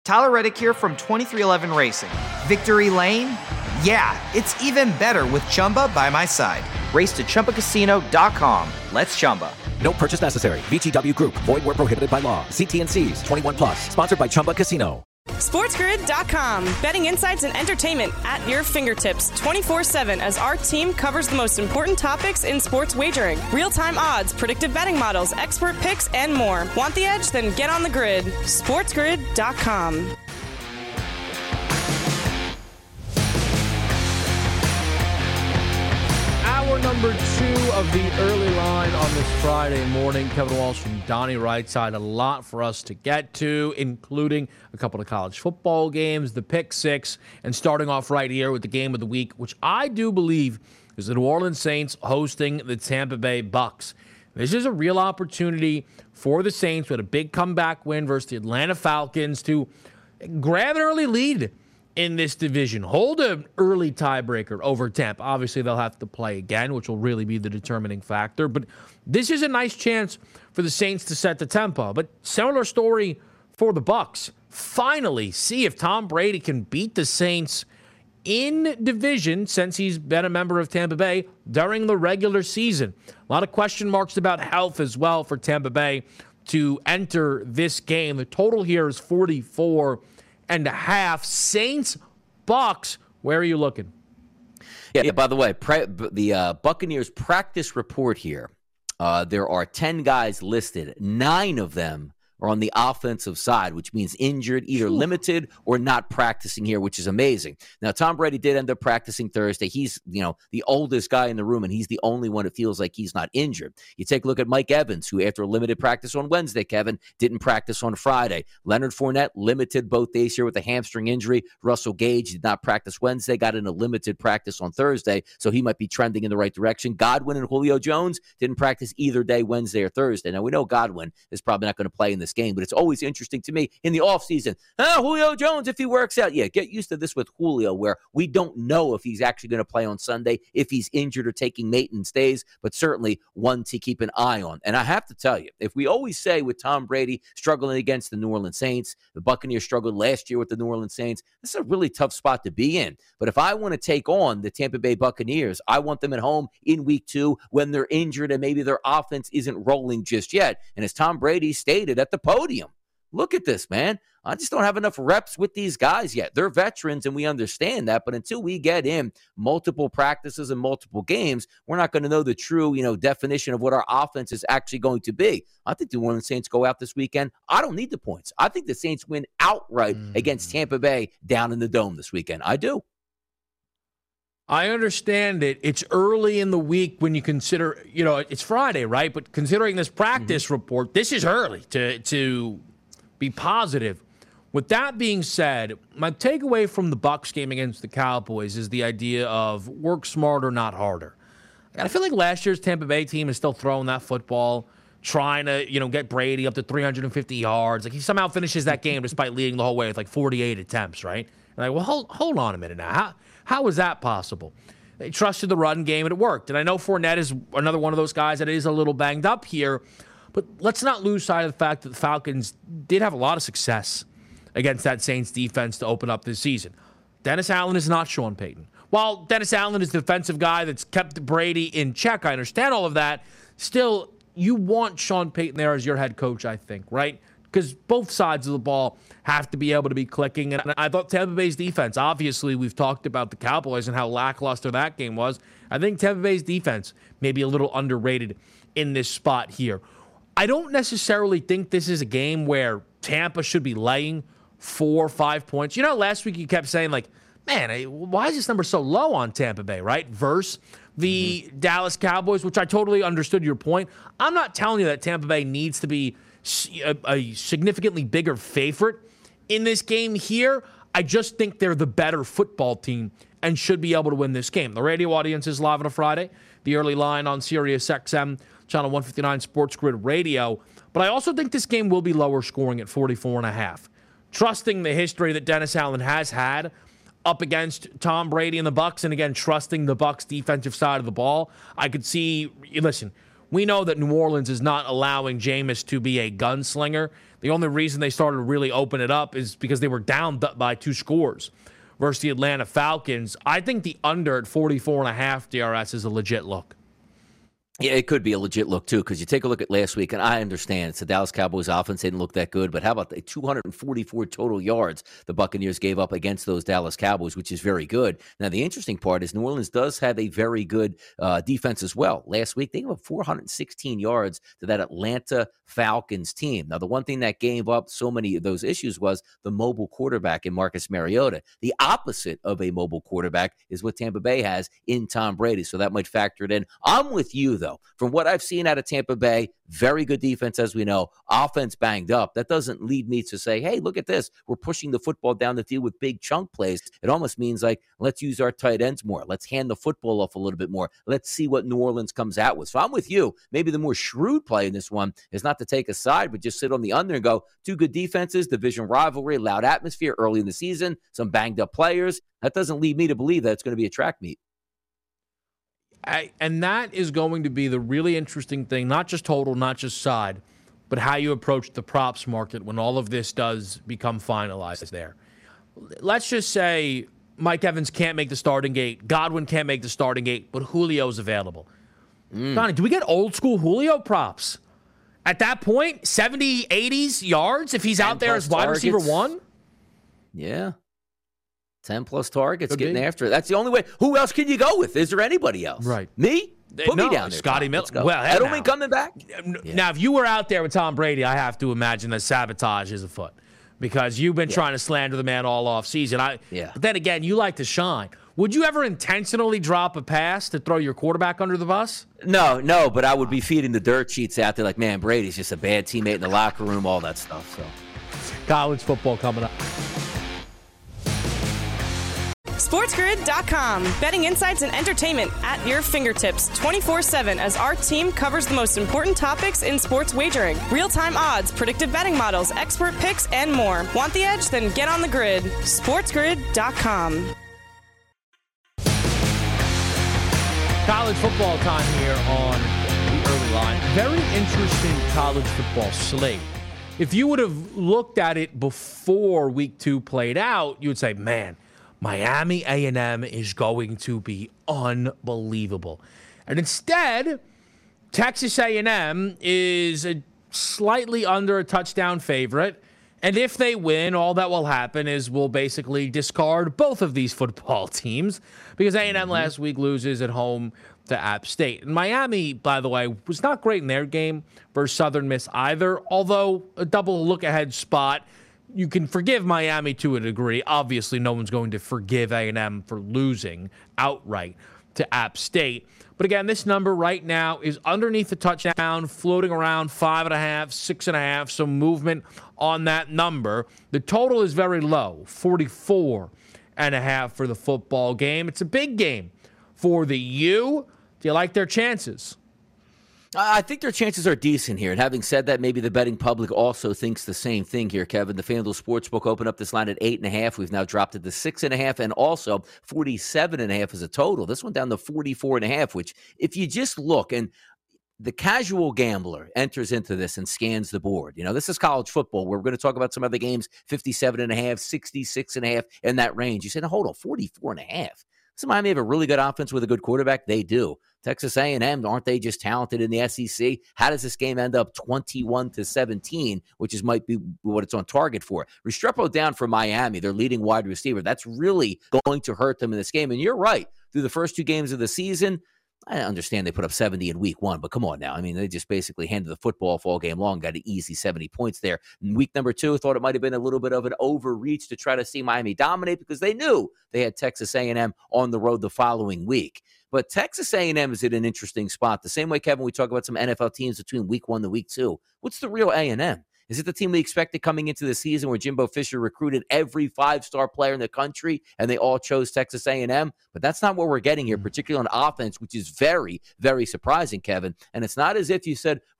Tyler Reddick here from 2311 Racing. Victory Lane? Yeah, it's even better with Chumba by my side. Race to ChumbaCasino.com. Let's Chumba. No purchase necessary. VGW Group. Void where prohibited by law. See T&Cs. 21 plus. Sponsored by Chumba Casino. SportsGrid.com. Betting insights and entertainment at your fingertips 24/7 as our team covers the most important topics in sports wagering. Real-time odds, predictive betting models, expert picks, and more. Want the edge? Then get on the grid. SportsGrid.com. Hour number 2 of the early line on this Friday morning. Kevin Walsh from Donnie Rightside. A lot for us to get to, including a couple of college football games, the Pick Six, and starting off right here with the game of the week, which I do believe is the New Orleans Saints hosting the Tampa Bay Bucks. This is a real opportunity for the Saints with a big comeback win versus the Atlanta Falcons to grab an early lead in this division, hold an early tiebreaker over Tampa. Obviously, they'll have to play again, which will really be the determining factor. But this is a nice chance for the Saints to set the tempo. But similar story for the Bucks. Finally, see if Tom Brady can beat the Saints in division since he's been a member of Tampa Bay during the regular season. A lot of question marks about health as well for Tampa Bay to enter this game. The total here is 44 and a half. Saints, Bucks, where are you looking? Yeah, by the way, the Buccaneers practice report here, there are 10 guys listed. 9 of them are on the offensive side, which means injured, either limited or not practicing here, which is amazing. Now, Tom Brady did end up practicing Thursday. He's, the oldest guy in the room, and he's the only one that feels like he's not injured. You take a look at Mike Evans, who after a limited practice on Wednesday, Kevin, didn't practice on Friday. Leonard Fournette, limited both days here with a hamstring injury. Russell Gage did not practice Wednesday, got in a limited practice on Thursday, so he might be trending in the right direction. Godwin and Julio Jones didn't practice either day, Wednesday or Thursday. Now, we know Godwin is probably not going to play in this game, but it's always interesting to me in the offseason. Julio Jones, if he works out. Yeah, get used to this with Julio, where we don't know if he's actually going to play on Sunday, if he's injured or taking maintenance days, but certainly one to keep an eye on. And I have to tell you, if we always say with Tom Brady struggling against the New Orleans Saints, the Buccaneers struggled last year with the New Orleans Saints, this is a really tough spot to be in. But if I want to take on the Tampa Bay Buccaneers, I want them at home in week 2 when they're injured and maybe their offense isn't rolling just yet. And as Tom Brady stated at the podium, look at this, man. I just don't have enough reps with these guys yet. They're veterans, and we understand that. But until we get in multiple practices and multiple games, we're not going to know the true, definition of what our offense is actually going to be. I think the New Orleans Saints go out this weekend. I don't need the points. I think the Saints win outright against Tampa Bay down in the Dome this weekend. I do. I understand it. It's early in the week when you consider, it's Friday, right? But considering this practice report, this is early to be positive. With that being said, my takeaway from the Bucs game against the Cowboys is the idea of work smarter, not harder. I feel like last year's Tampa Bay team is still throwing that football, trying to, get Brady up to 350 yards. Like, he somehow finishes that game despite leading the whole way with 48 attempts, right? And hold on a minute now. How is that possible? They trusted the run game and it worked. And I know Fournette is another one of those guys that is a little banged up here, but let's not lose sight of the fact that the Falcons did have a lot of success against that Saints defense to open up this season. Dennis Allen is not Sean Payton. While Dennis Allen is the defensive guy that's kept Brady in check, I understand all of that. Still, you want Sean Payton there as your head coach, I think, right? Because both sides of the ball have to be able to be clicking. And I thought Tampa Bay's defense, obviously we've talked about the Cowboys and how lackluster that game was. I think Tampa Bay's defense may be a little underrated in this spot here. I don't necessarily think this is a game where Tampa should be laying 4 or 5 points. Last week you kept saying, man, why is this number so low on Tampa Bay, right? Versus the Dallas Cowboys, which I totally understood your point. I'm not telling you that Tampa Bay needs to be a significantly bigger favorite in this game here. I just think they're the better football team and should be able to win this game. The radio audience is live on a Friday. The early line on Sirius XM, channel 159 Sports Grid Radio. But I also think this game will be lower scoring at 44.5. Trusting the history that Dennis Allen has had up against Tom Brady and the Bucs, and again, trusting the Bucs defensive side of the ball, I could see, listen, We know that New Orleans is not allowing Jameis to be a gunslinger. The only reason they started to really open it up is because they were down by 2 scores versus the Atlanta Falcons. I think the under at 44.5 DRS is a legit look. Yeah, it could be a legit look, too, because you take a look at last week, and I understand it's the Dallas Cowboys offense didn't look that good, but how about the 244 total yards the Buccaneers gave up against those Dallas Cowboys, which is very good. Now, the interesting part is New Orleans does have a very good defense as well. Last week, they gave up 416 yards to that Atlanta Falcons team. Now, the one thing that gave up so many of those issues was the mobile quarterback in Marcus Mariota. The opposite of a mobile quarterback is what Tampa Bay has in Tom Brady, so that might factor it in. I'm with you, though. From what I've seen out of Tampa Bay, very good defense, as we know, offense banged up. That doesn't lead me to say, hey, look at this. We're pushing the football down the field with big chunk plays. It almost means like, let's use our tight ends more. Let's hand the football off a little bit more. Let's see what New Orleans comes out with. So I'm with you. Maybe the more shrewd play in this one is not to take a side, but just sit on the under and go, 2 good defenses, division rivalry, loud atmosphere early in the season, some banged up players. That doesn't lead me to believe that it's going to be a track meet. And that is going to be the really interesting thing, not just total, not just side, but how you approach the props market when all of this does become finalized there. Let's just say Mike Evans can't make the starting gate, Godwin can't make the starting gate, but Julio's available. Donnie, do we get old school Julio props? At that point, 70, 80s yards if he's out there as wide receiver 1? Yeah. 10-plus targets, getting after it. That's the only way. Who else can you go with? Is there anybody else? Right. Me? Put me down there. Scotty Miller. Well, Edelman coming back? Now, if you were out there with Tom Brady, I have to imagine that sabotage is afoot because you've been trying to slander the man all off season. But then again, you like to shine. Would you ever intentionally drop a pass to throw your quarterback under the bus? No, but I would be feeding the dirt sheets out there like, man, Brady's just a bad teammate in the locker room, all that stuff. So, college football coming up. SportsGrid.com. Betting insights and entertainment at your fingertips 24/7 as our team covers the most important topics in sports wagering. Real-time odds, predictive betting models, expert picks, and more. Want the edge? Then get on the grid. SportsGrid.com. College football time here on the early line. Very interesting college football slate. If you would have looked at it before week 2 played out, you would say, man, Miami A&M is going to be unbelievable. And instead, Texas A&M is a slightly under a touchdown favorite. And if they win, all that will happen is we'll basically discard both of these football teams because A&M last week loses at home to App State. And Miami, by the way, was not great in their game versus Southern Miss either, although a double look-ahead spot. You can forgive Miami to a degree. Obviously, no one's going to forgive A&M for losing outright to App State. But again, this number right now is underneath the touchdown, floating around 5.5, 6.5, some movement on that number. The total is very low, 44.5 for the football game. It's a big game for the U. Do you like their chances? I think their chances are decent here. And having said that, maybe the betting public also thinks the same thing here, Kevin. The FanDuel Sportsbook opened up this line at 8.5. We've now dropped it to 6.5 and also 47.5 as a total. This one down to 44.5, which if you just look and the casual gambler enters into this and scans the board. You know, this is college football. We're going to talk about some other games, 57.5, 66.5 in that range. You say, no, hold on, 44.5. Does Miami have a really good offense with a good quarterback? They do. Texas A&M, aren't they just talented in the SEC? How does this game end up 21-17, which might be what it's on target for? Restrepo down for Miami, their leading wide receiver. That's really going to hurt them in this game. And you're right. Through the first 2 games of the season, I understand they put up 70 in week 1, but come on now. I mean, they just basically handed the football off all game long, got an easy 70 points there. In week number 2, thought it might have been a little bit of an overreach to try to see Miami dominate because they knew they had Texas A&M on the road the following week. But Texas A&M is in an interesting spot. The same way, Kevin, we talk about some NFL teams between week 1 to week 2. What's the real A&M? Is it the team we expected coming into the season where Jimbo Fisher recruited every 5-star player in the country and they all chose Texas A&M? But that's not what we're getting here, particularly on offense, which is very, very surprising, Kevin. And it's not as if you said,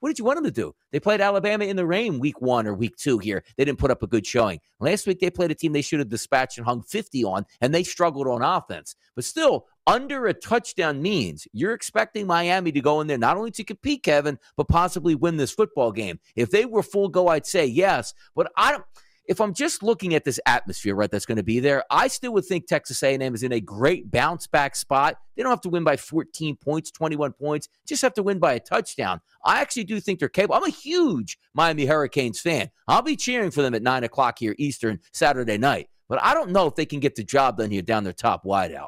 What did you want them to do? They played Alabama in the rain week 1 or week 2 here. They didn't put up a good showing. Last week, they played a team they should have dispatched and hung 50 on, and they struggled on offense. But still, under a touchdown means you're expecting Miami to go in there not only to compete, Kevin, but possibly win this football game. If they were full go, I'd say yes. But if I'm just looking at this atmosphere, right, that's going to be there, I still would think Texas A&M is in a great bounce-back spot. They don't have to win by 14 points, 21 points, just have to win by a touchdown. I actually do think they're capable. I'm a huge Miami Hurricanes fan. I'll be cheering for them at 9 o'clock here Eastern Saturday night. But I don't know if they can get the job done here down their top wideout.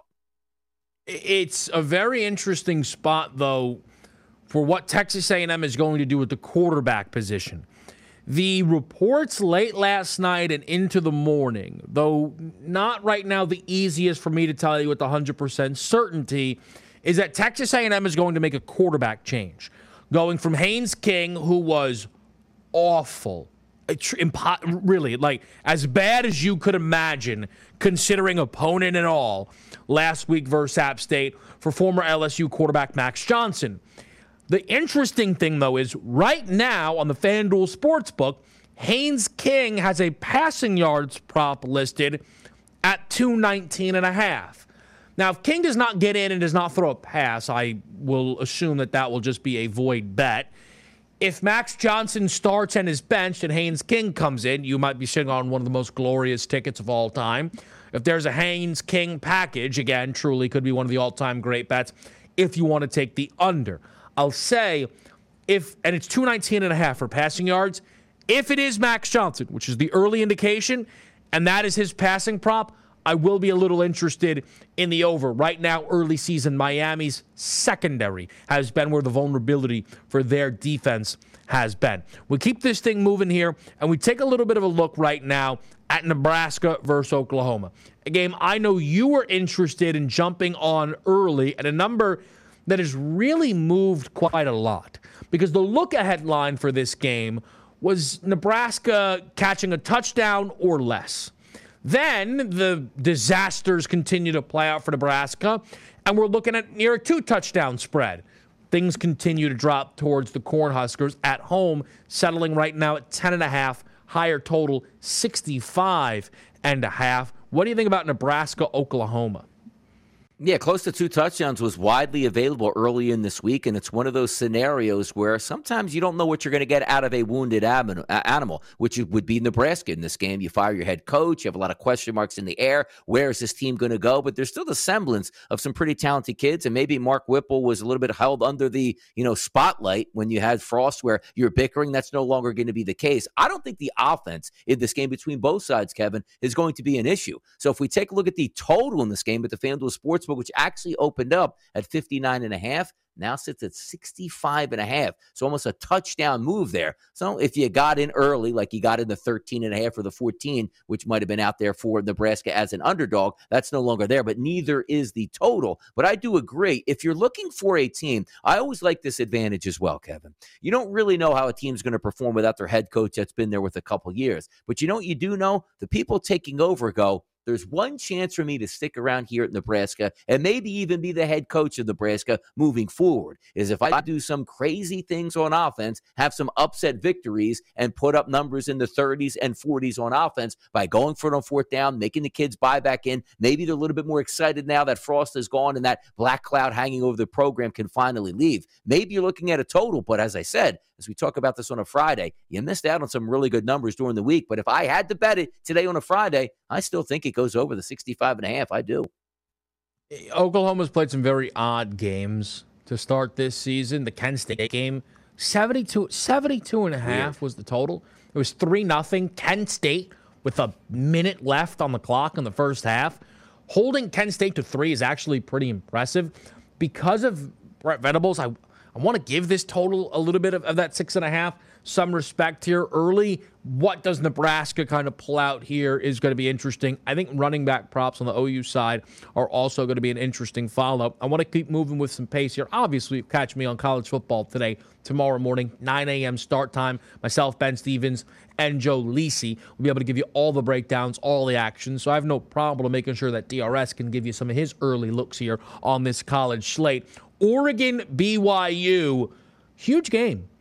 It's a very interesting spot, though, for what Texas A&M is going to do with the quarterback position. The reports late last night and into the morning, though not right now the easiest for me to tell you with 100% certainty, is that Texas A&M is going to make a quarterback change. Going from Haynes King, who was awful, really, like as bad as you could imagine, considering opponent and all, last week versus App State, for former LSU quarterback Max Johnson. The interesting thing, though, is right now on the FanDuel Sportsbook, Haynes King has a passing yards prop listed at 219.5. Now, if King does not get in and does not throw a pass, I will assume that will just be a void bet. If Max Johnson starts and is benched and Haynes King comes in, you might be sitting on one of the most glorious tickets of all time. If there's a Haynes King package, again, truly could be one of the all-time great bets if you want to take the under. I'll say, and it's 219.5 for passing yards, if it is Max Johnson, which is the early indication, and that is his passing prop, I will be a little interested in the over. Right now, early season, Miami's secondary has been where the vulnerability for their defense has been. We keep this thing moving here, and we take a little bit of a look right now at Nebraska versus Oklahoma. A game I know you were interested in jumping on early at a number that has really moved quite a lot, because the look-ahead line for this game was Nebraska catching a touchdown or less. Then the disasters continue to play out for Nebraska, and we're looking at near a 2-touchdown spread. Things continue to drop towards the Cornhuskers at home, settling right now at 10.5, higher total 65.5. What do you think about Nebraska, Oklahoma? Yeah, close to 2 touchdowns was widely available early in this week, and it's one of those scenarios where sometimes you don't know what you're going to get out of a wounded animal, which would be Nebraska in this game. You fire your head coach. You have a lot of question marks in the air. Where is this team going to go? But there's still the semblance of some pretty talented kids, and maybe Mark Whipple was a little bit held under the spotlight when you had Frost, where you're bickering. That's no longer going to be the case. I don't think the offense in this game between both sides, Kevin, is going to be an issue. So if we take a look at the total in this game at the FanDuel Sportsbook, which actually opened up at 59.5, now sits at 65.5. So almost a touchdown move there. So if you got in early, like you got in the 13.5 or the 14, which might have been out there for Nebraska as an underdog, that's no longer there, but neither is the total. But I do agree. If you're looking for a team, I always like this advantage as well, Kevin. You don't really know how a team's going to perform without their head coach that's been there with a couple years. But you know what you do know? The people taking over go, there's one chance for me to stick around here at Nebraska and maybe even be the head coach of Nebraska moving forward, is if I do some crazy things on offense, have some upset victories, and put up numbers in the 30s and 40s on offense by going for it on 4th down, making the kids buy back in. Maybe they're a little bit more excited now that Frost is gone and that black cloud hanging over the program can finally leave. Maybe you're looking at a total, but as I said, as we talk about this on a Friday, you missed out on some really good numbers during the week. But if I had to bet it today on a Friday, I still think it goes over the 65.5. I do. Oklahoma's played some very odd games to start this season. The Kent State game, 72.5 was the total. It was 3-0 Kent State with a minute left on the clock in the first half. Holding Kent State to 3 is actually pretty impressive. Because of Brett Venables, I want to give this total a little bit of that 6.5 some respect here early. What does Nebraska kind of pull out here is going to be interesting. I think running back props on the OU side are also going to be an interesting follow. I want to keep moving with some pace here. Obviously, catch me on College Football Today, tomorrow morning, 9 a.m. start time. Myself, Ben Stevens, and Joe Lisi will be able to give you all the breakdowns, all the action. So I have no problem making sure that DRS can give you some of his early looks here on this college slate. Oregon, BYU, huge game.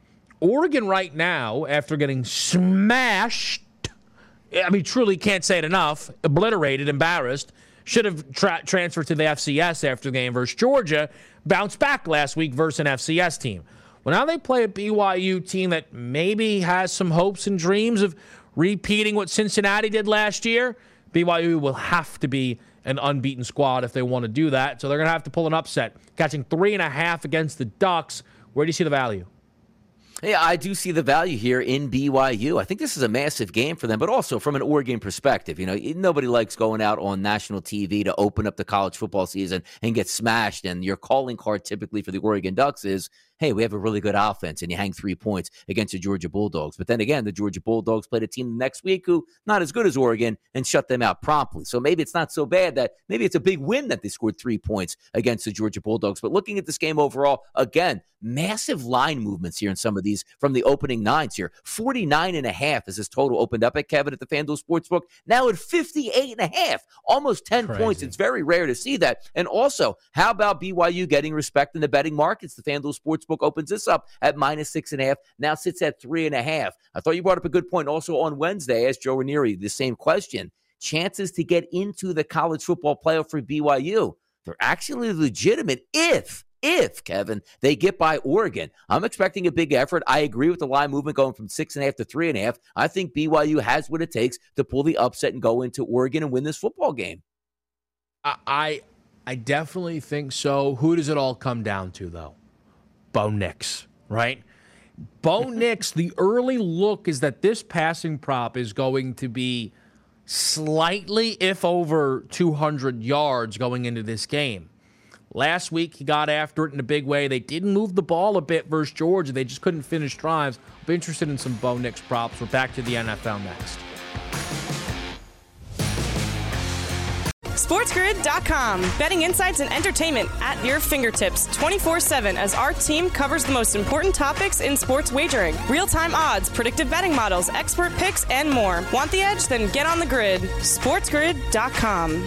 Oregon right now, after getting smashed, I mean, truly can't say it enough, obliterated, embarrassed, should have transferred to the FCS after the game versus Georgia, bounced back last week versus an FCS team. Well, now they play a BYU team that maybe has some hopes and dreams of repeating what Cincinnati did last year. BYU will have to be an unbeaten squad if they want to do that, so they're going to have to pull an upset. Catching 3.5 against the Ducks. Where do you see the value? Yeah, I do see the value here in BYU. I think this is a massive game for them, but also from an Oregon perspective. You know, nobody likes going out on national TV to open up the college football season and get smashed. And your calling card typically for the Oregon Ducks is, hey, we have a really good offense, and you hang 3 points against the Georgia Bulldogs. But then again, the Georgia Bulldogs played a team next week who not as good as Oregon and shut them out promptly. So maybe it's not so bad that maybe it's a big win that they scored 3 points against the Georgia Bulldogs. But looking at this game overall, again, massive line movements here in some of these from the opening nines here. 49.5 is this total opened up at, Kevin, at the FanDuel Sportsbook. Now at 58.5, almost 10 points. It's very rare to see that. And also, how about BYU getting respect in the betting markets? The FanDuel Sportsbook opens this up at -6.5, now sits at 3.5. I thought you brought up a good point. Also on Wednesday, asked Joe Ranieri the same question. Chances to get into the college football playoff for BYU, they're actually legitimate if, Kevin, they get by Oregon. I'm expecting a big effort. I agree with the line movement going from 6.5 to 3.5. I think BYU has what it takes to pull the upset and go into Oregon and win this football game. I definitely think so. Who does it all come down to, though? Bo Nix, right? Bo Nix, the early look is that this passing prop is going to be slightly, if over 200 yards going into this game. Last week, he got after it in a big way. They didn't move the ball a bit versus Georgia. They just couldn't finish drives. I'll be interested in some Bo Nix props. We're back to the NFL next. SportsGrid.com. Betting insights and entertainment at your fingertips 24/7 as our team covers the most important topics in sports wagering. Real-time odds, predictive betting models, expert picks, and more. Want the edge? Then get on the grid. SportsGrid.com.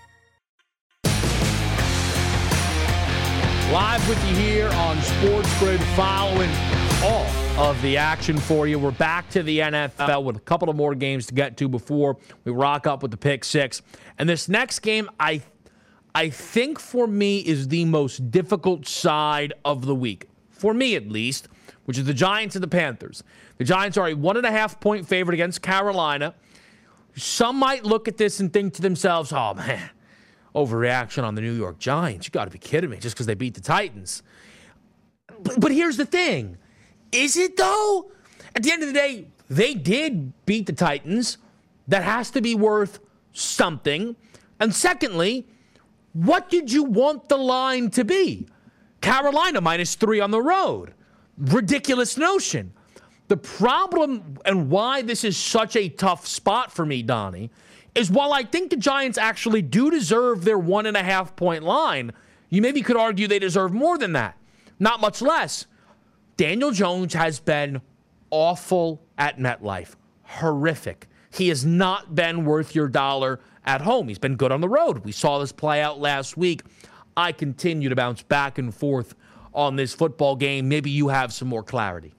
Live with you here on SportsGrid, following all of the action for you. We're back to the NFL with a couple of more games to get to before we rock up with the pick six. And this next game, I think for me is the most difficult side of the week, for me at least, which is the Giants and the Panthers. The Giants are a 1.5-point favorite against Carolina. Some might look at this and think to themselves, oh man, overreaction on the New York Giants. You got to be kidding me, just because they beat the Titans. But here's the thing. Is it, though? At the end of the day, they did beat the Titans. That has to be worth something. And secondly, what did you want the line to be? Carolina -3 on the road. Ridiculous notion. The problem and why this is such a tough spot for me, Donnie, is while I think the Giants actually do deserve their 1.5-point line, you maybe could argue they deserve more than that. Not much less. Daniel Jones has been awful at MetLife. Horrific. He has not been worth your dollar at home. He's been good on the road. We saw this play out last week. I continue to bounce back and forth on this football game. Maybe you have some more clarity.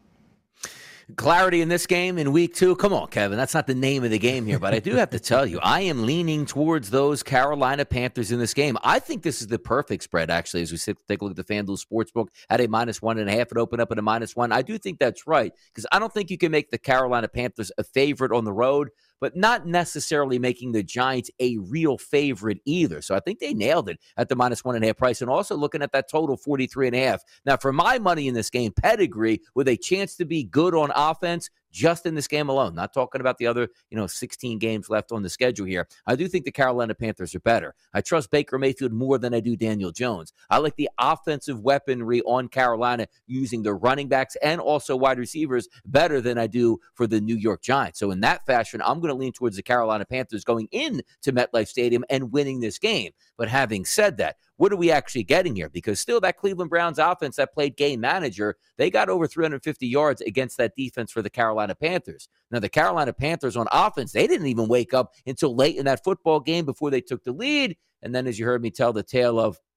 Clarity in this game in week 2. Come on, Kevin. That's not the name of the game here, but I do have to tell you, I am leaning towards those Carolina Panthers in this game. I think this is the perfect spread, actually, as we take a look at the FanDuel Sportsbook at a -1.5 and open up at a -1. I do think that's right, because I don't think you can make the Carolina Panthers a favorite on the road, but not necessarily making the Giants a real favorite either. So I think they nailed it at the -1.5 price. And also looking at that total 43.5. Now, for my money in this game, pedigree with a chance to be good on offense just in this game alone. Not talking about the other, 16 games left on the schedule here. I do think the Carolina Panthers are better. I trust Baker Mayfield more than I do Daniel Jones. I like the offensive weaponry on Carolina using the running backs and also wide receivers better than I do for the New York Giants. So in that fashion, I'm going to lean towards the Carolina Panthers going into MetLife Stadium and winning this game. But having said that, what are we actually getting here? Because still that Cleveland Browns offense that played game manager, they got over 350 yards against that defense for the Carolina Panthers. Now, the Carolina Panthers on offense, they didn't even wake up until late in that football game before they took the lead. And then, as you heard me tell the tale of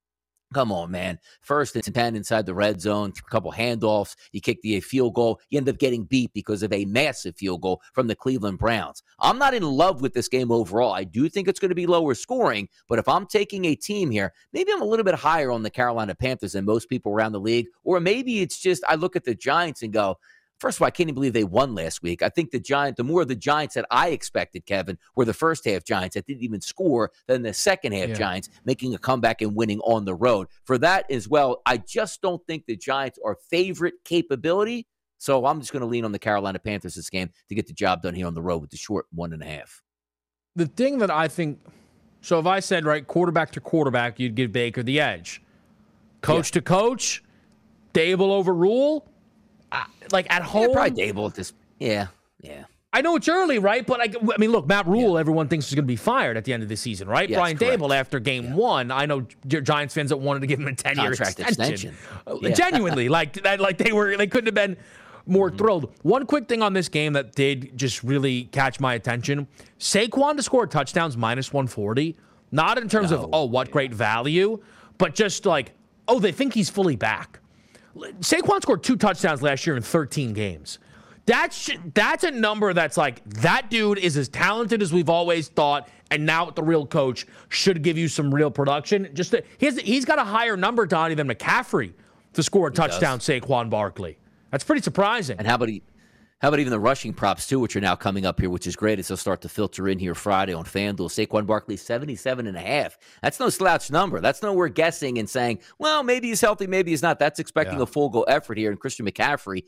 Come on, man. First and 10 inside the red zone, a couple handoffs. You kick the field goal. You end up getting beat because of a massive field goal from the Cleveland Browns. I'm not in love with this game overall. I do think it's going to be lower scoring, but if I'm taking a team here, maybe I'm a little bit higher on the Carolina Panthers than most people around the league, or maybe it's just I look at the Giants and go, first of all, I can't even believe they won last week. I think the more of the Giants that I expected, Kevin, were the first half Giants that didn't even score than the second half Giants making a comeback and winning on the road. For that as well, I just don't think the Giants are favorite capability. So I'm just going to lean on the Carolina Panthers this game to get the job done here on the road with the short 1.5. The thing that I think, so if I said, right, quarterback to quarterback, you'd give Baker the edge. Coach to coach, Dable over Rule. Like at home, probably Dable at this. Yeah. I know it's early, right? But I mean, look, Matt Rule, everyone thinks is going to be fired at the end of the season, right? Yes, Brian correct. Dable after game one. I know Giants fans that wanted to give him a 10-year extension. Genuinely, like they couldn't have been more thrilled. One quick thing on this game that did just really catch my attention: Saquon to score touchdowns -140. Not in terms of what great value, but just like they think he's fully back. Saquon scored 2 touchdowns last year in 13 games. That's a number that's like, that dude is as talented as we've always thought, and now with the real coach should give you some real production. He's got a higher number, Donnie, than McCaffrey to score a touchdown, Saquon Barkley. That's pretty surprising. And how about even the rushing props, too, which are now coming up here, which is great as they'll start to filter in here Friday on FanDuel. Saquon Barkley, 77.5. That's no slouch number. That's no we're guessing and saying, well, maybe he's healthy, maybe he's not. That's expecting a full go effort here. And Christian McCaffrey,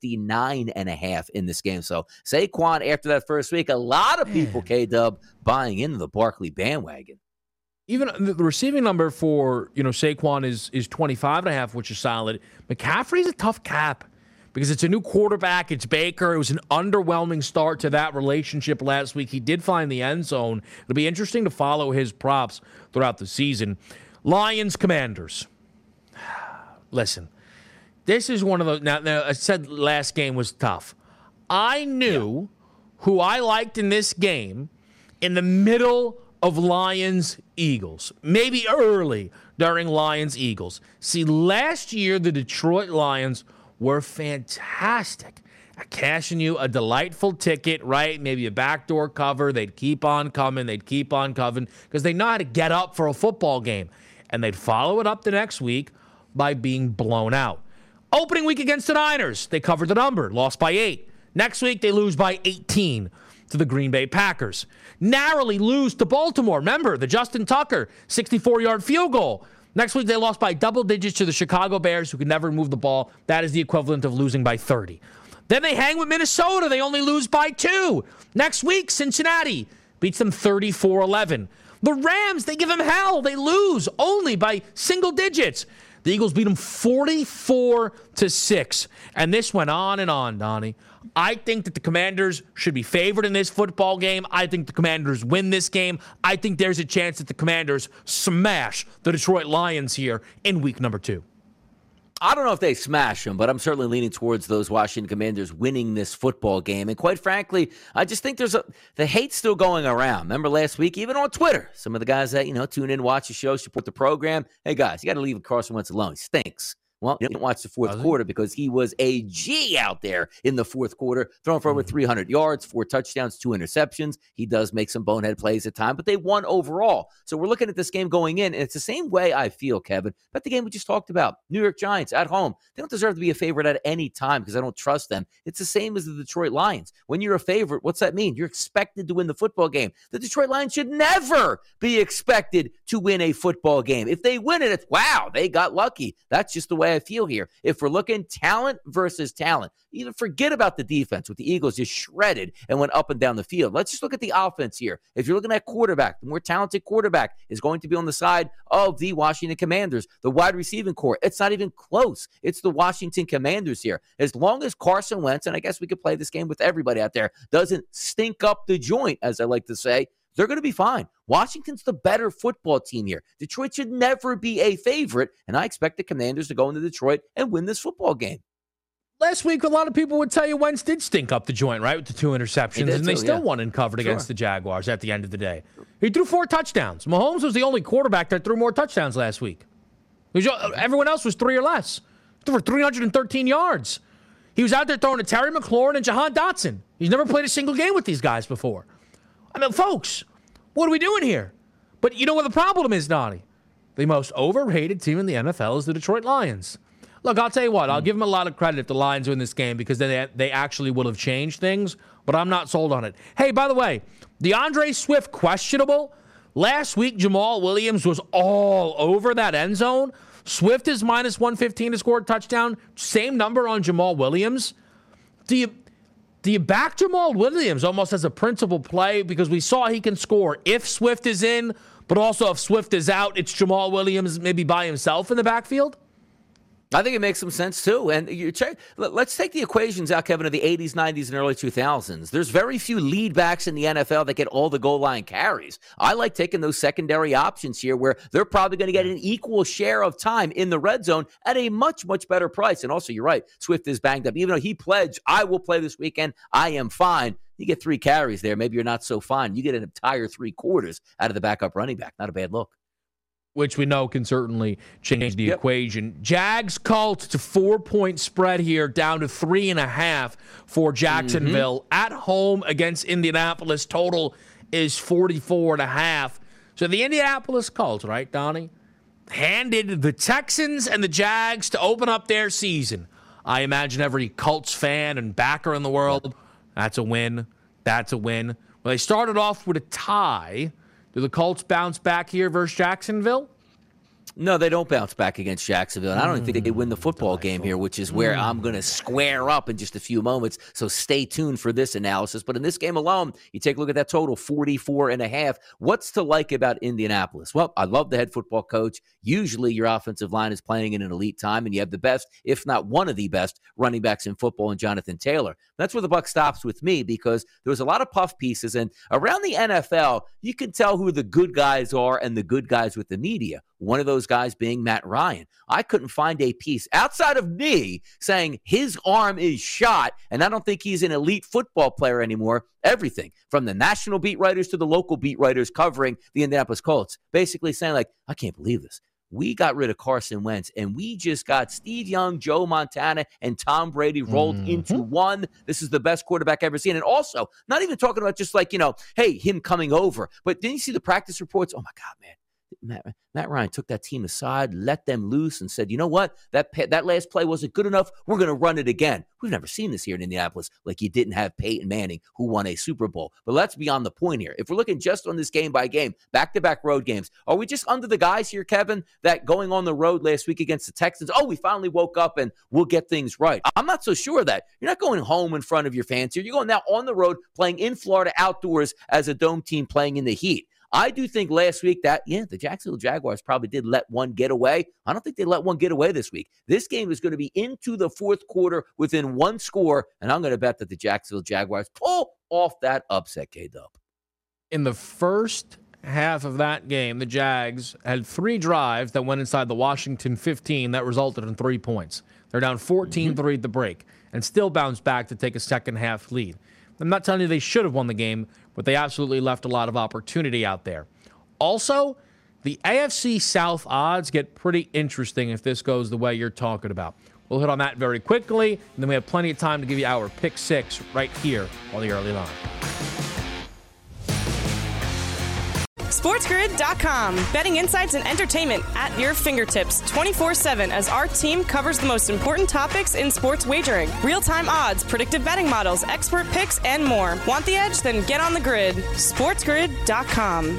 59.5 in this game. So Saquon, after that first week, a lot of people, K-Dub, buying into the Barkley bandwagon. Even the receiving number for Saquon is 25.5, which is solid. McCaffrey's a tough cap, because it's a new quarterback. It's Baker. It was an underwhelming start to that relationship last week. He did find the end zone. It'll be interesting to follow his props throughout the season. Lions, Commanders. Listen, this is one of those. Now, I said last game was tough. I knew who I liked in this game in the middle of Lions-Eagles, maybe early during Lions-Eagles. See, last year, the Detroit Lions were fantastic at cashing you a delightful ticket, right? Maybe a backdoor cover. They'd keep on coming. Because they know how to get up for a football game. And they'd follow it up the next week by being blown out. Opening week against the Niners, they covered the number, lost by 8. Next week, they lose by 18 to the Green Bay Packers. Narrowly lose to Baltimore. Remember, the Justin Tucker 64-yard field goal. Next week, they lost by double digits to the Chicago Bears, who could never move the ball. That is the equivalent of losing by 30. Then they hang with Minnesota. They only lose by 2. Next week, Cincinnati beats them 34-11. The Rams, they give them hell. They lose only by single digits. The Eagles beat them 44-6. And this went on and on, Donnie. I think that the Commanders should be favored in this football game. I think the Commanders win this game. I think there's a chance that the Commanders smash the Detroit Lions here in week number 2. I don't know if they smash them, but I'm certainly leaning towards those Washington Commanders winning this football game. And quite frankly, I just think the hate's still going around. Remember last week, even on Twitter, some of the guys that, tune in, watch the show, support the program. Hey, guys, you got to leave Carson Wentz alone. He stinks. Well, you didn't watch the fourth quarter because he was a G out there in the fourth quarter, throwing for over 300 yards, 4 touchdowns, 2 interceptions. He does make some bonehead plays at times, but they won overall. So we're looking at this game going in, and it's the same way I feel, Kevin, about the game we just talked about. New York Giants at home. They don't deserve to be a favorite at any time because I don't trust them. It's the same as the Detroit Lions. When you're a favorite, what's that mean? You're expected to win the football game. The Detroit Lions should never be expected to win a football game. If they win it, it's, wow, they got lucky. That's just the way I feel here. If we're looking talent versus talent, even forget about the defense with the Eagles just shredded and went up and down the field. Let's just look at the offense here. If you're looking at quarterback, the more talented quarterback is going to be on the side of the Washington Commanders. The wide receiving core, it's not even close. It's the Washington Commanders here. As long as Carson Wentz, and I guess we could play this game with everybody out there, doesn't stink up the joint, as I like to say, they're going to be fine. Washington's the better football team here. Detroit should never be a favorite, and I expect the Commanders to go into Detroit and win this football game. Last week, a lot of people would tell you Wentz did stink up the joint, right, with the 2 interceptions, and they still won and covered against the Jaguars at the end of the day. He threw 4 touchdowns. Mahomes was the only quarterback that threw more touchdowns last week. Everyone else was 3 or less. For 313 yards. He was out there throwing to Terry McLaurin and Jahan Dotson. He's never played a single game with these guys before. I mean, folks, what are we doing here? But you know what the problem is, Donnie? The most overrated team in the NFL is the Detroit Lions. Look, I'll tell you what. I'll give them a lot of credit if the Lions win this game because then they actually will have changed things, but I'm not sold on it. Hey, by the way, DeAndre Swift questionable. Last week, Jamal Williams was all over that end zone. Swift is minus 115 to score a touchdown. Same number on Jamal Williams. Do you back Jamal Williams almost as a principal play because we saw he can score if Swift is in, but also if Swift is out, it's Jamal Williams maybe by himself in the backfield? I think it makes some sense, too. And let's take the equations out, Kevin, of the 80s, 90s, and early 2000s. There's very few lead backs in the NFL that get all the goal line carries. I like taking those secondary options here where they're probably going to get an equal share of time in the red zone at a much, much better price. And also, you're right, Swift is banged up. Even though he pledged, I will play this weekend, I am fine. You get 3 carries there. Maybe you're not so fine. You get an entire 3 quarters out of the backup running back. Not a bad look. Which we know can certainly change the equation. Jags Colts, it's a 4-point spread here, down to 3.5 for Jacksonville. At home against Indianapolis, total is 44.5. So the Indianapolis Colts, right, Donnie, handed the Texans and the Jags to open up their season. I imagine every Colts fan and backer in the world, that's a win. That's a win. Well, they started off with a tie. Do the Colts bounce back here versus Jacksonville? No, they don't bounce back against Jacksonville. And I don't think they could win the football game here, which is where I'm going to square up in just a few moments. So stay tuned for this analysis. But in this game alone, you take a look at that total, 44.5. What's to like about Indianapolis? Well, I love the head football coach. Usually your offensive line is playing in an elite time, and you have the best, if not one of the best, running backs in football in Jonathan Taylor. That's where the buck stops with me because there was a lot of puff pieces. And around the NFL, you can tell who the good guys are and the good guys with the media. One of those guys being Matt Ryan. I couldn't find a piece outside of me saying his arm is shot, and I don't think he's an elite football player anymore. Everything from the national beat writers to the local beat writers covering the Indianapolis Colts, basically saying like, I can't believe this. We got rid of Carson Wentz, and we just got Steve Young, Joe Montana, and Tom Brady rolled into one. This is the best quarterback I've ever seen. And also, not even talking about just like, hey, him coming over. But didn't you see the practice reports? Oh, my God, man. Matt Ryan took that team aside, let them loose, and said, you know what? That last play wasn't good enough. We're going to run it again. We've never seen this here in Indianapolis. Like you didn't have Peyton Manning, who won a Super Bowl. But let's be on the point here. If we're looking just on this game by game, back-to-back road games, are we just under the guys here, Kevin, that going on the road last week against the Texans, we finally woke up and we'll get things right? I'm not so sure of that. You're not going home in front of your fans here. You're going now on the road, playing in Florida outdoors as a dome team playing in the heat. I do think last week that, the Jacksonville Jaguars probably did let one get away. I don't think they let one get away this week. This game is going to be into the fourth quarter within one score, and I'm going to bet that the Jacksonville Jaguars pull off that upset, K-Dub. In the first half of that game, the Jags had 3 drives that went inside the Washington 15 that resulted in 3 points. They're down 14-3 at the break and still bounced back to take a second-half lead. I'm not telling you they should have won the game, but they absolutely left a lot of opportunity out there. Also, the AFC South odds get pretty interesting if this goes the way you're talking about. We'll hit on that very quickly, and then we have plenty of time to give you our pick 6 right here on the early line. SportsGrid.com. Betting insights and entertainment at your fingertips 24/7 as our team covers the most important topics in sports wagering. Real-time odds, predictive betting models, expert picks, and more. Want the edge? Then get on the grid. SportsGrid.com.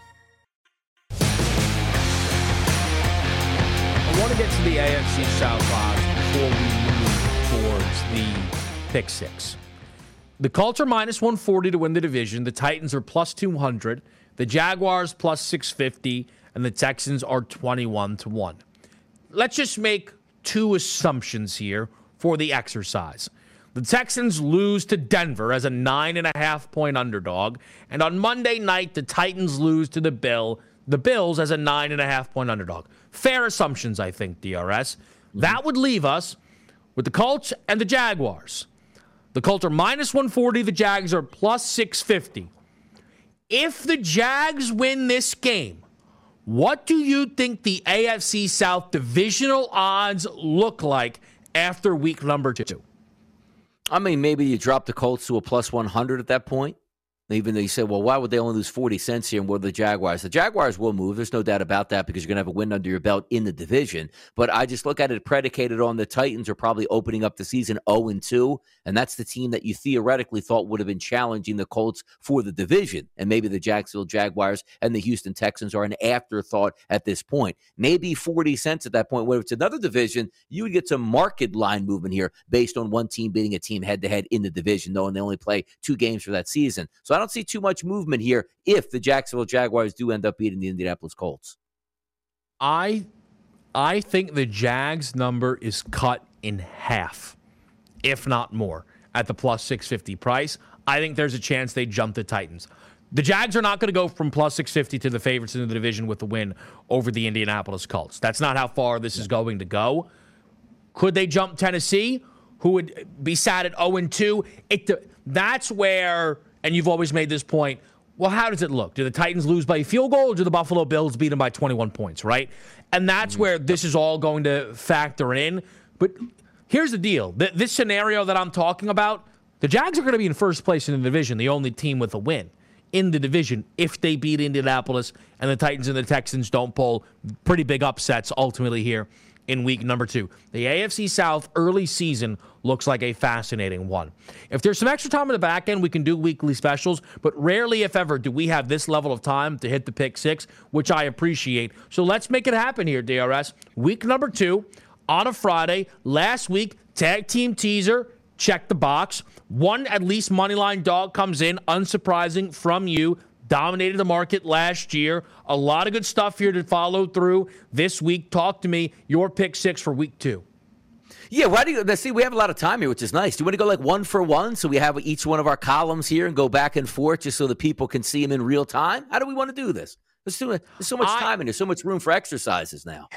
I want to get to the AFC South odds before we move towards the pick 6. The Colts are minus 140 to win the division. The Titans are plus 200. The Jaguars plus 650, and the Texans are 21-1. Let's just make 2 assumptions here for the exercise. The Texans lose to Denver as a 9.5-point underdog, and on Monday night, the Titans lose to the Bills as a 9.5-point underdog. Fair assumptions, I think, DRS. That would leave us with the Colts and the Jaguars. The Colts are minus 140, the Jags are plus 650. If the Jags win this game, What do you think the AFC South divisional odds look like after week number 2? I mean, maybe you drop the Colts to a plus 100 at that point. Even though you say, well, why would they only lose 40 cents here and what are the Jaguars? The Jaguars will move. There's no doubt about that because you're going to have a win under your belt in the division. But I just look at it predicated on the Titans are probably opening up the season 0-2, and that's the team that you theoretically thought would have been challenging the Colts for the division. And maybe the Jacksonville Jaguars and the Houston Texans are an afterthought at this point. Maybe 40 cents at that point. When it's another division, you would get some market line movement here based on one team beating a team head-to-head in the division, knowing they only play 2 games for that season. So I don't see too much movement here if the Jacksonville Jaguars do end up beating the Indianapolis Colts. I think the Jags number is cut in half, if not more, at the plus 650 price. I think there's a chance they jump the Titans. The Jags are not going to go from plus 650 to the favorites in the division with the win over the Indianapolis Colts. That's not how far this is going to go. Could they jump Tennessee, who would be sat at 0-2? That's where... And you've always made this point, well, how does it look? Do the Titans lose by a field goal or do the Buffalo Bills beat them by 21 points, right? And that's where this is all going to factor in. But here's the deal. This scenario that I'm talking about, the Jags are going to be in first place in the division, the only team with a win in the division if they beat Indianapolis and the Titans and the Texans don't pull pretty big upsets ultimately here in week number 2. The AFC South early season looks like a fascinating one. If there's some extra time in the back end, we can do weekly specials, but rarely, if ever, do we have this level of time to hit the pick 6, which I appreciate. So let's make it happen here, DRS. Week number 2 on a Friday. Last week, tag team teaser, check the box. One at least moneyline dog comes in, unsurprising from you. Dominated the market last year. A lot of good stuff here to follow through this week. Talk to me. Your pick 6 for week 2. Yeah, why do you see? We have a lot of time here, which is nice. Do you want to go like 1 for 1, so we have each one of our columns here and go back and forth, just so the people can see them in real time? How do we want to do this? There's so much time and there's so much room for exercises now.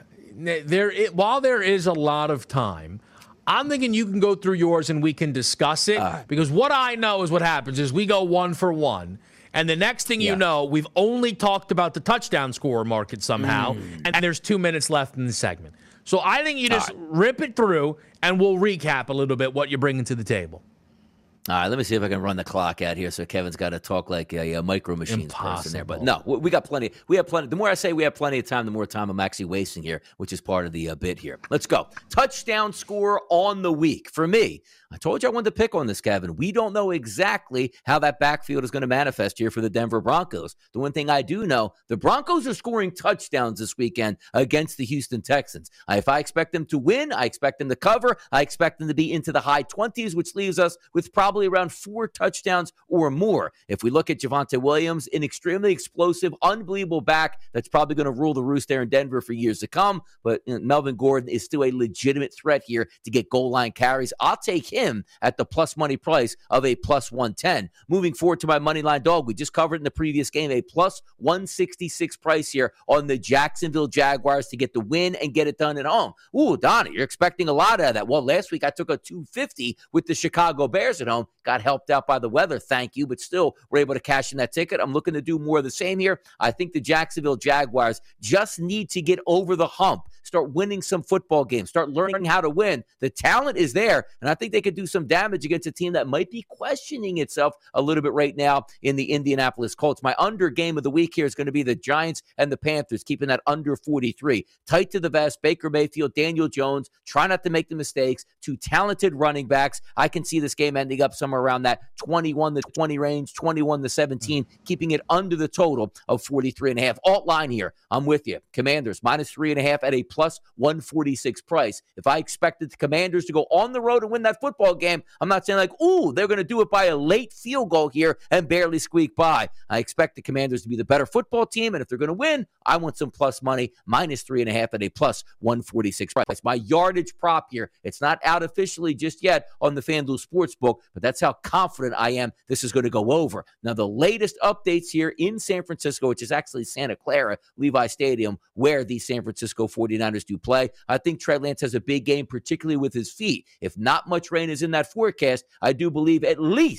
While there is a lot of time, I'm thinking you can go through yours and we can discuss it because what I know is what happens is we go 1 for 1. And the next thing you know, we've only talked about the touchdown scorer market somehow, and there's 2 minutes left in the segment. So I think you just rip it through, and we'll recap a little bit what you're bringing to the table. All right, let me see if I can run the clock out here so Kevin's got to talk like a Micro Machines person there. But no, we got plenty. We have plenty. The more I say we have plenty of time, the more time I'm actually wasting here, which is part of the bit here. Let's go. Touchdown score on the week. For me, I told you I wanted to pick on this, Kevin. We don't know exactly how that backfield is going to manifest here for the Denver Broncos. The one thing I do know, the Broncos are scoring touchdowns this weekend against the Houston Texans. If I expect them to win, I expect them to cover. I expect them to be into the high 20s, which leaves us with probably around 4 touchdowns or more. If we look at Javonte Williams, an extremely explosive, unbelievable back that's probably going to rule the roost there in Denver for years to come. But Melvin Gordon is still a legitimate threat here to get goal line carries. I'll take him at the plus money price of a plus 110. Moving forward to my money line dog, we just covered in the previous game, a plus 166 price here on the Jacksonville Jaguars to get the win and get it done at home. Ooh, Donnie, you're expecting a lot out of that. Well, last week I took a 250 with the Chicago Bears at home. Got helped out by the weather, thank you, but still we're able to cash in that ticket. I'm looking to do more of the same here. I think the Jacksonville Jaguars just need to get over the hump, start winning some football games, start learning how to win. The talent is there, and I think they could do some damage against a team that might be questioning itself a little bit right now in the Indianapolis Colts. My under game of the week here is going to be the Giants and the Panthers, keeping that under 43. Tight to the vest, Baker Mayfield, Daniel Jones, try not to make the mistakes. 2 talented running backs. I can see this game ending up somewhere around that 21-20 range, 21-17, keeping it under the total of 43.5. Alt line here, I'm with you. Commanders, minus 3.5 at a plus 146 price. If I expected the Commanders to go on the road and win that football game, I'm not saying like, ooh, they're going to do it by a late field goal here and barely squeak by. I expect the Commanders to be the better football team, and if they're going to win, I want some plus money, minus 3.5 at a plus 146 price. My yardage prop here, it's not out officially just yet on the FanDuel Sportsbook, but that's how confident I am this is going to go over. Now, the latest updates here in San Francisco, which is actually Santa Clara, Levi Stadium, where the San Francisco 49ers do play. I think Trey Lance has a big game, particularly with his feet. If not much rain is in that forecast, I do believe at least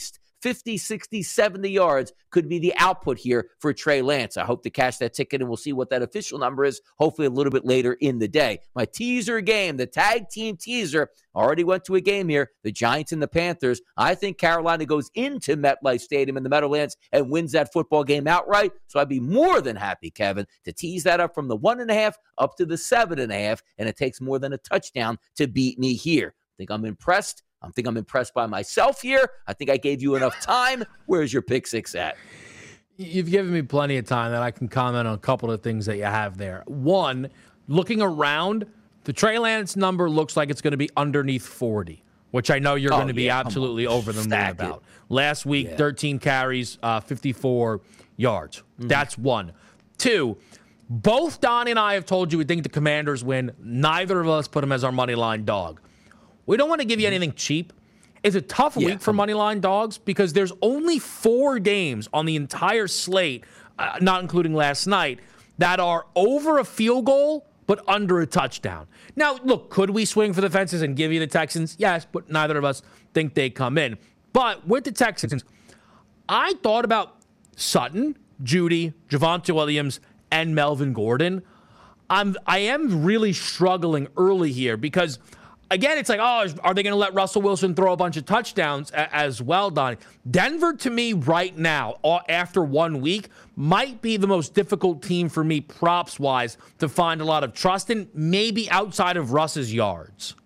50, 60, 70 yards could be the output here for Trey Lance. I hope to cash that ticket, and we'll see what that official number is, hopefully a little bit later in the day. My teaser game, the tag team teaser, already went to a game here, the Giants and the Panthers. I think Carolina goes into MetLife Stadium in the Meadowlands and wins that football game outright. So I'd be more than happy, Kevin, to tease that up from the 1.5 up to the 7.5, and it takes more than a touchdown to beat me here. I think I'm impressed. I think I'm impressed by myself here. I think I gave you enough time. Where's your pick six at? You've given me plenty of time that I can comment on a couple of things that you have there. One, looking around, the Trey Lance number looks like it's going to be underneath 40, which I know you're going to be absolutely over the moon about. Last week, 13 carries, 54 yards. That's one. Two, both Donnie and I have told you we think the Commanders win. Neither of us put them as our money line dog. We don't want to give you anything cheap. It's a tough week for money line dogs because there's only 4 games on the entire slate, not including last night, that are over a field goal but under a touchdown. Now, look, could we swing for the fences and give you the Texans? Yes, but neither of us think they come in. But with the Texans, I thought about Sutton, Judy, Javonte Williams, and Melvin Gordon. I am really struggling early here because, again, it's like, oh, are they going to let Russell Wilson throw a bunch of touchdowns as well, Donnie? Denver, to me, right now, after 1 week, might be the most difficult team for me props-wise to find a lot of trust in, maybe outside of Russ's yards.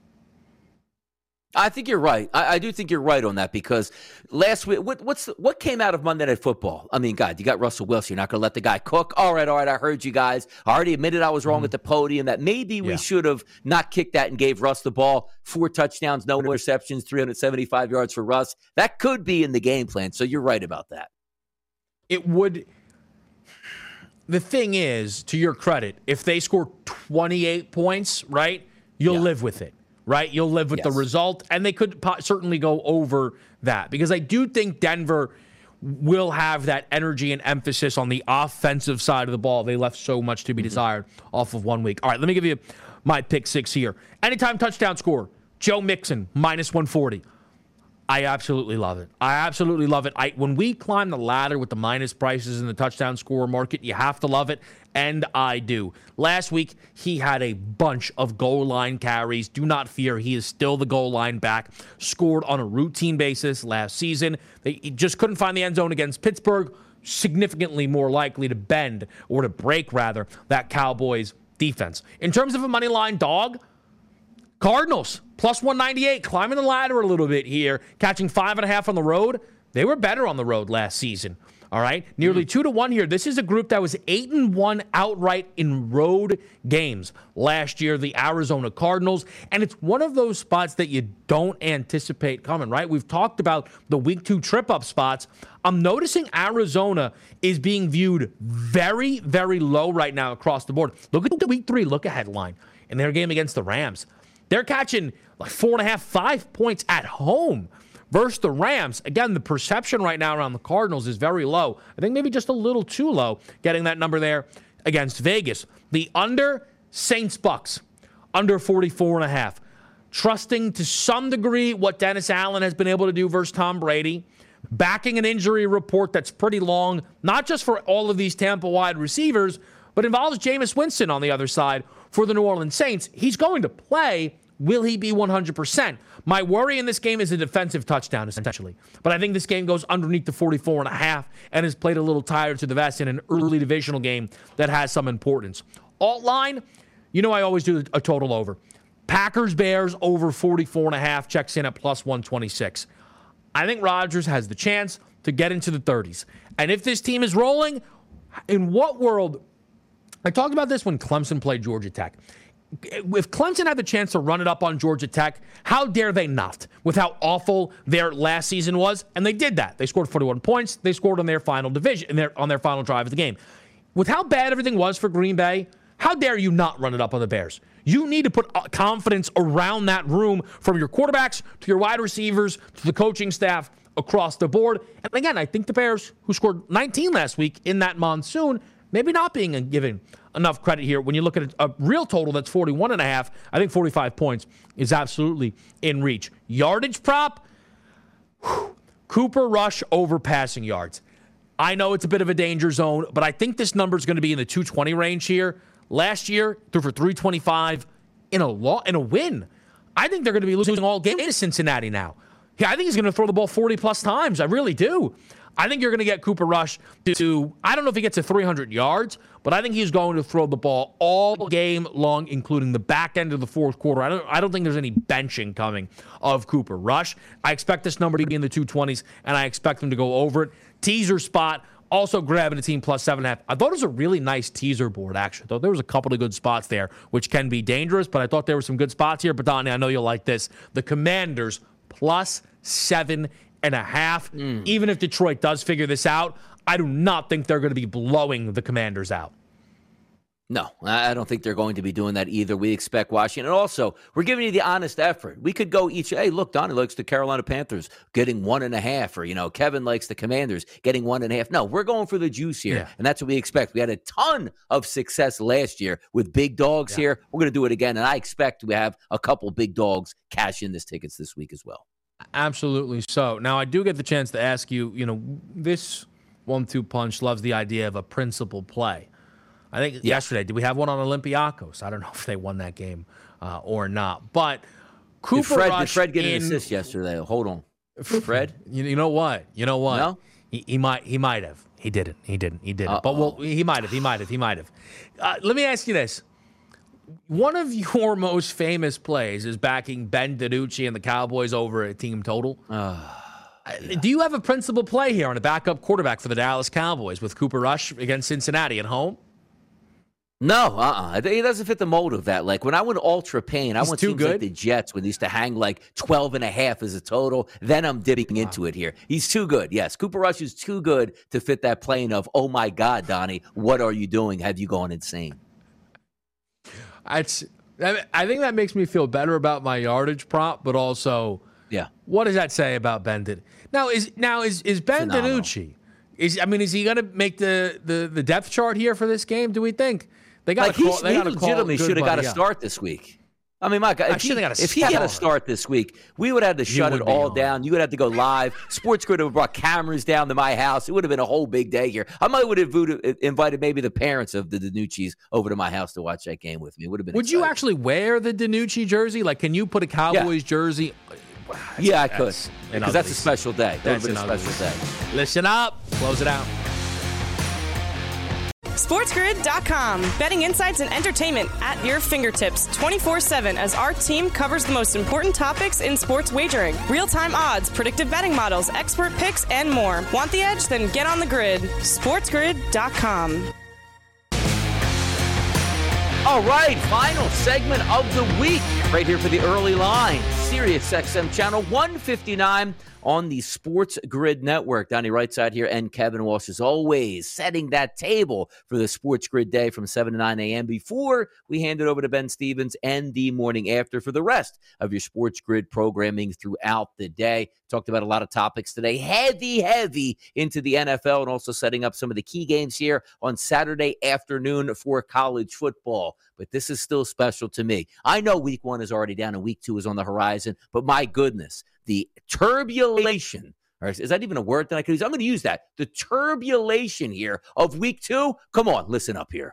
I think you're right. I do think you're right on that because last week, what came out of Monday Night Football? I mean, God, you got Russell Wilson. You're not going to let the guy cook. All right. I heard you guys. I already admitted I was wrong at the podium that maybe we should have not kicked that and gave Russ the ball. 4 touchdowns, no interceptions, 375 yards for Russ. That could be in the game plan. So you're right about that. It would. The thing is, to your credit, if they score 28 points, right, you'll live with it. Right? You'll live with the result, and they could certainly go over that because I do think Denver will have that energy and emphasis on the offensive side of the ball. They left so much to be desired off of 1 week. All right, let me give you my pick six here. Anytime touchdown score, Joe Mixon, -140. I absolutely love it. When we climb the ladder with the minus prices in the touchdown score market, you have to love it, and I do. Last week, he had a bunch of goal line carries. Do not fear, he is still the goal line back. Scored on a routine basis last season. They just couldn't find the end zone against Pittsburgh. Significantly more likely to bend, or to break, rather, that Cowboys defense. In terms of a money line dog, Cardinals, +198, climbing the ladder a little bit here, catching 5.5 on the road. They were better on the road last season, all right? Nearly 2-1 here. This is a group that was 8-1 outright in road games last year, the Arizona Cardinals, and it's one of those spots that you don't anticipate coming, right? We've talked about the week 2 trip-up spots. I'm noticing Arizona is being viewed very, very low right now across the board. Look at the week 3 look-ahead line in their game against the Rams. They're catching like 4.5, 5 points at home versus the Rams. Again, the perception right now around the Cardinals is very low. I think maybe just a little too low, getting that number there against Vegas. The under, Saints-Bucks, under 44.5. Trusting to some degree what Dennis Allen has been able to do versus Tom Brady. Backing an injury report that's pretty long, not just for all of these Tampa wide receivers, but involves Jameis Winston on the other side for the New Orleans Saints. He's going to play. Will he be 100%? My worry in this game is a defensive touchdown, essentially. But I think this game goes underneath the 44.5 and is played a little tired to the vest in an early divisional game that has some importance. Alt line, you know I always do a total over. Packers-Bears over 44.5 checks in at +126. I think Rodgers has the chance to get into the 30s. And if this team is rolling, in what world... I talked about this when Clemson played Georgia Tech. If Clemson had the chance to run it up on Georgia Tech, how dare they not, with how awful their last season was? And they did that. They scored 41 points. They scored on their final on their final drive of the game. With how bad everything was for Green Bay, how dare you not run it up on the Bears? You need to put confidence around that room, from your quarterbacks to your wide receivers to the coaching staff across the board. And again, I think the Bears, who scored 19 last week in that monsoon, maybe not being given enough credit here. When you look at a real total that's 41.5, I think 45 points is absolutely in reach. Yardage prop, Cooper Rush over passing yards. I know it's a bit of a danger zone, but I think this number is going to be in the 220 range here. Last year, threw for 325 in a win. I think they're going to be losing all game to Cincinnati now. Yeah, I think he's going to throw the ball 40-plus times. I really do. I think you're going to get Cooper Rush to, I don't know if he gets to 300 yards, but I think he's going to throw the ball all game long, including the back end of the fourth quarter. I don't think there's any benching coming of Cooper Rush. I expect this number to be in the 220s, and I expect them to go over it. Teaser spot, also grabbing a team plus 7.5. I thought it was a really nice teaser board, actually. I thought there was a couple of good spots there, which can be dangerous, but I thought there were some good spots here. But, Donnie, I know you'll like this. The Commanders plus 7.5. Even if Detroit does figure this out, I do not think they're going to be blowing the Commanders out. No, I don't think they're going to be doing that either. We expect Washington. And also, we're giving you the honest effort. We could go each, hey, look, Donnie likes the Carolina Panthers getting 1.5, or, Kevin likes the Commanders getting 1.5. No, we're going for the juice here, and that's what we expect. We had a ton of success last year with big dogs here. We're going to do it again, and I expect we have a couple big dogs cash in this tickets this week as well. Absolutely so. Now, I do get the chance to ask you, this 1-2 punch loves the idea of a principal play. I think yesterday, did we have one on Olympiacos? I don't know if they won that game or not. But Cooper Rush. Did Fred get an assist yesterday? Hold on. Fred? You know what? No? He might have. He didn't. Uh-oh. But he might have. Let me ask you this. One of your most famous plays is backing Ben DiNucci and the Cowboys over a team total. Do you have a principal play here on a backup quarterback for the Dallas Cowboys with Cooper Rush against Cincinnati at home? No, it doesn't fit the mold of that. Like when I went ultra pain, I went teams like the Jets when they used to hang like 12.5 as a total. Then I'm dipping into it here. He's too good. Yes, Cooper Rush is too good to fit that plane of, oh my God, Donnie, what are you doing? Have you gone insane? I think that makes me feel better about my yardage prop, but also, what does that say about Ben DiNucci? Now is Ben DiNucci? Is he going to make the depth chart here for this game? Do we think? He legitimately should have got a start this week. I mean, my God, if he had a start this week, we would have to shut it all down. You would have to go live. Sports Grid would have brought cameras down to my house. It would have been a whole big day here. I might would have invited maybe the parents of the DiNucci's over to my house to watch that game with me. It would have been. Would you actually wear the DiNucci jersey? Like, can you put a Cowboys jersey? Yeah, I could. Because that's a special day. That would have been a special day. Listen up. Close it out. SportsGrid.com. Betting insights and entertainment at your fingertips 24/7 as our team covers the most important topics in sports wagering. Real-time odds, predictive betting models, expert picks, and more. Want the edge? Then get on the grid. SportsGrid.com. All right, final segment of the week right here for the early line. Sirius XM channel 159 on the Sports Grid Network. Donnie Rightside here and Kevin Walsh, as always, setting that table for the Sports Grid day from 7 to 9 a.m. before we hand it over to Ben Stevens and the morning after for the rest of your Sports Grid programming throughout the day. Talked about a lot of topics today, heavy into the NFL, and also setting up some of the key games here on Saturday afternoon for college football. But this is still special to me. I know week 1 is already down and week 2 is on the horizon, but my goodness, the turbulation, or is that even a word that I could use? I'm going to use that. The turbulation here of week 2. Come on, listen up here.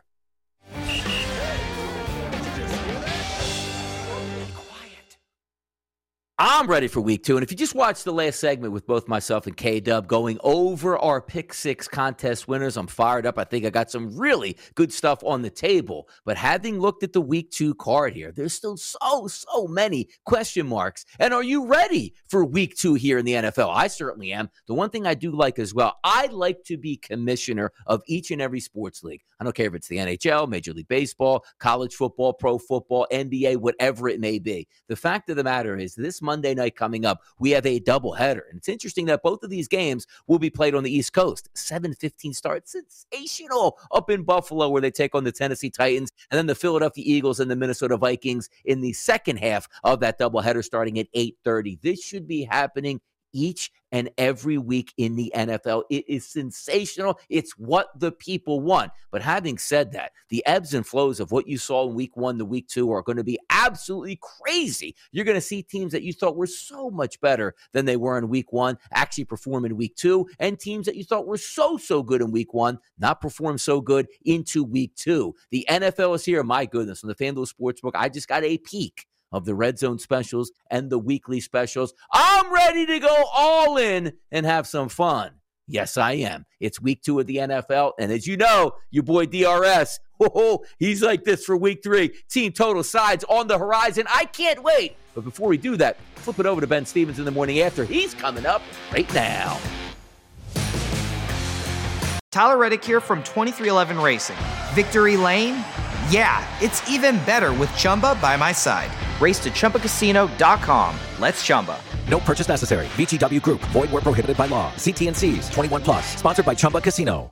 I'm ready for week 2. And if you just watched the last segment with both myself and K-Dub going over our Pick 6 contest winners, I'm fired up. I think I got some really good stuff on the table. But having looked at the week 2 card here, there's still so many question marks. And are you ready for week 2 here in the NFL? I certainly am. The one thing I do like as well, I like to be commissioner of each and every sports league. I don't care if it's the NHL, Major League Baseball, college football, pro football, NBA, whatever it may be. The fact of the matter is this Monday night coming up, we have a doubleheader. And it's interesting that both of these games will be played on the East Coast. 7:15 start. Sensational up in Buffalo where they take on the Tennessee Titans, and then the Philadelphia Eagles and the Minnesota Vikings in the second half of that doubleheader starting at 8:30. This should be happening each and every week in the NFL. It is sensational. It's what the people want. But having said that, the ebbs and flows of what you saw in week 1 to week 2 are going to be absolutely crazy. You're going to see teams that you thought were so much better than they were in week 1 actually perform in week 2, and teams that you thought were so good in week 1 not perform so good into week 2. The NFL is here. My goodness, on the FanDuel Sportsbook, I just got a peek of the Red Zone specials and the weekly specials. I'm ready to go all in and have some fun. Yes, I am. It's week 2 of the NFL, and as you know, your boy DRS, he's like this for week 3. Team total sides on the horizon. I can't wait. But before we do that, flip it over to Ben Stevens in the morning after. He's coming up right now. Tyler Reddick here from 2311 Racing. Victory Lane? Yeah, it's even better with Chumba by my side. Race to ChumbaCasino.com. Let's Chumba. No purchase necessary. VGW Group. Void where prohibited by law. See T&Cs. 21 plus. Sponsored by Chumba Casino.